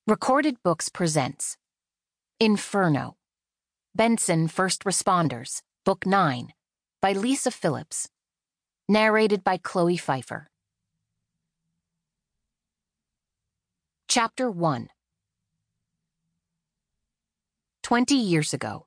Recorded Books presents Inferno, Benson First Responders, Book 9, by Lisa Phillips. Narrated by Chloe Pfeiffer. Chapter 1. 20 years ago.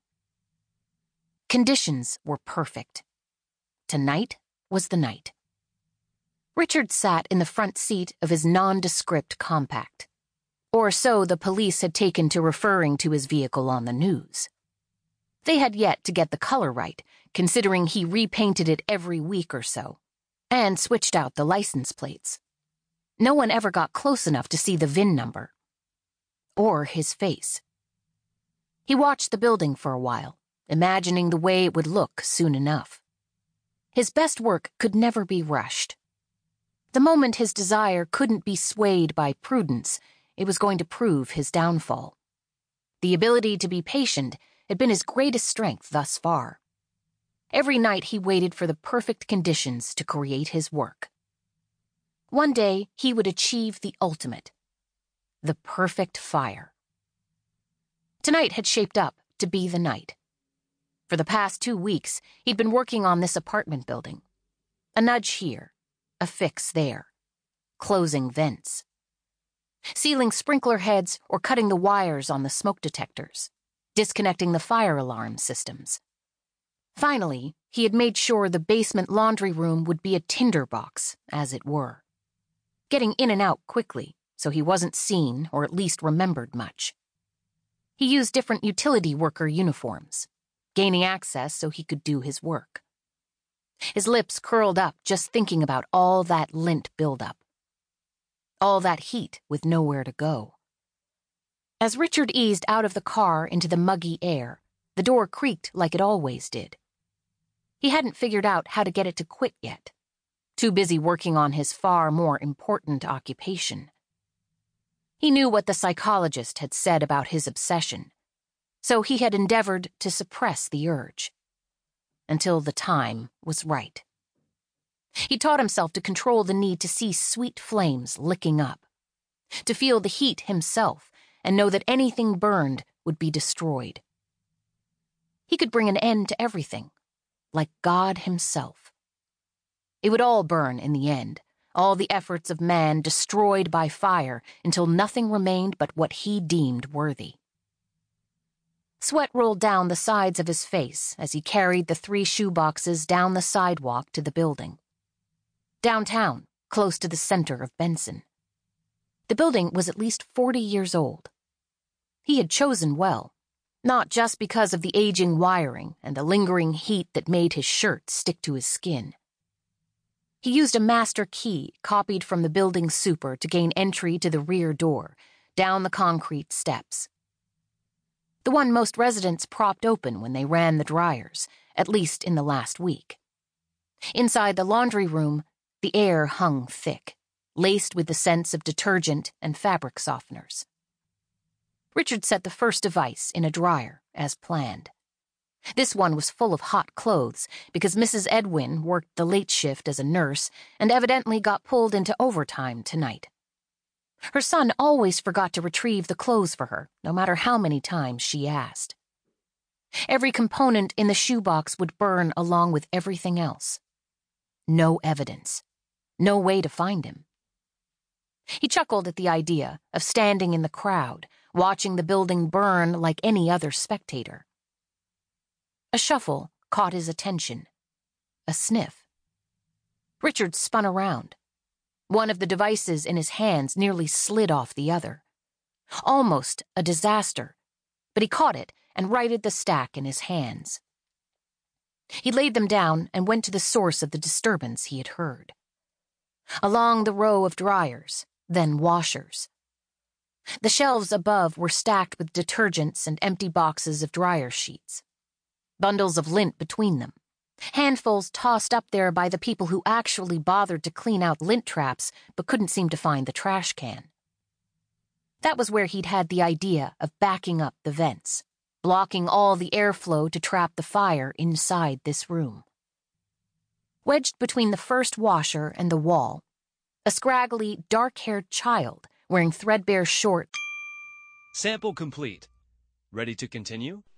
Conditions were perfect. Tonight was the night. Richard sat in the front seat of his nondescript compact. Or so the police had taken to referring to his vehicle on the news. They had yet to get the color right, considering he repainted it every week or so, and switched out the license plates. No one ever got close enough to see the VIN number. Or his face. He watched the building for a while, imagining the way it would look soon enough. His best work could never be rushed. The moment his desire couldn't be swayed by prudence, it was going to prove his downfall. The ability to be patient had been his greatest strength thus far. Every night he waited for the perfect conditions to create his work. One day he would achieve the ultimate, the perfect fire. Tonight had shaped up to be the night. For the past 2 weeks, he'd been working on this apartment building. A nudge here, a fix there, closing vents, sealing sprinkler heads or cutting the wires on the smoke detectors, disconnecting the fire alarm systems. Finally, he had made sure the basement laundry room would be a tinderbox, as it were. Getting in and out quickly, so he wasn't seen or at least remembered much. He used different utility worker uniforms, gaining access so he could do his work. His lips curled up just thinking about all that lint buildup. All that heat with nowhere to go. As Richard eased out of the car into the muggy air, the door creaked like it always did. He hadn't figured out how to get it to quit yet, too busy working on his far more important occupation. He knew what the psychologist had said about his obsession, so he had endeavored to suppress the urge. Until the time was right. He taught himself to control the need to see sweet flames licking up, to feel the heat himself and know that anything burned would be destroyed. He could bring an end to everything, like God himself. It would all burn in the end, all the efforts of man destroyed by fire until nothing remained but what he deemed worthy. Sweat rolled down the sides of his face as he carried the 3 shoeboxes down the sidewalk to the building. Downtown, close to the center of Benson. The building was at least 40 years old. He had chosen well, not just because of the aging wiring and the lingering heat that made his shirt stick to his skin. He used a master key copied from the building super to gain entry to the rear door, down the concrete steps. The one most residents propped open when they ran the dryers, at least in the last week. Inside the laundry room, the air hung thick, laced with the scents of detergent and fabric softeners. Richard set the first device in a dryer, as planned. This one was full of hot clothes because Mrs. Edwin worked the late shift as a nurse and evidently got pulled into overtime tonight. Her son always forgot to retrieve the clothes for her, no matter how many times she asked. Every component in the shoebox would burn along with everything else. No evidence. No way to find him. He chuckled at the idea of standing in the crowd, watching the building burn like any other spectator. A shuffle caught his attention. A sniff. Richard spun around. One of the devices in his hands nearly slid off the other. Almost a disaster, but he caught it and righted the stack in his hands. He laid them down and went to the source of the disturbance he had heard. Along the row of dryers, then washers. The shelves above were stacked with detergents and empty boxes of dryer sheets. Bundles of lint between them. Handfuls tossed up there by the people who actually bothered to clean out lint traps but couldn't seem to find the trash can. That was where he'd had the idea of backing up the vents, blocking all the airflow to trap the fire inside this room. Wedged between the first washer and the wall, a scraggly, dark-haired child wearing threadbare shorts Sample complete. Ready to continue?